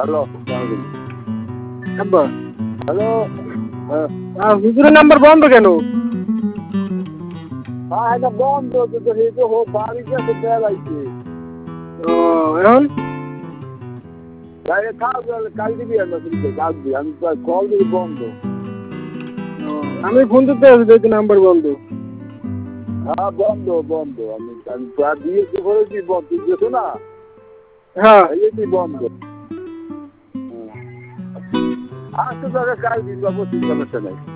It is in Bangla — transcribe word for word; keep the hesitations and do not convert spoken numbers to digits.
হ্যালো আব্বা হ্যালো আর হুজুরের নাম্বার বন্ধ কেন? হ্যাঁ এটা বন্ধ কিন্তু এই তো বাড়িতে তো বেড়াইছে ও এখন বাইরে থাক কাল দিবি আমরা শুনতে কাল দিবি আমি কল দিবি বন্ধ আমি ফোন দিতে আছি যেহেতু নাম্বার বন্ধ। হ্যাঁ বন্ধ বন্ধ আমি আমি দিয়েছি বলেছি বন্ধ দিয়েছো না হ্যাঁ এই বন্ধ আচ্ছা তাহলে কাল দিন বাবু চিন্তা করতে নাই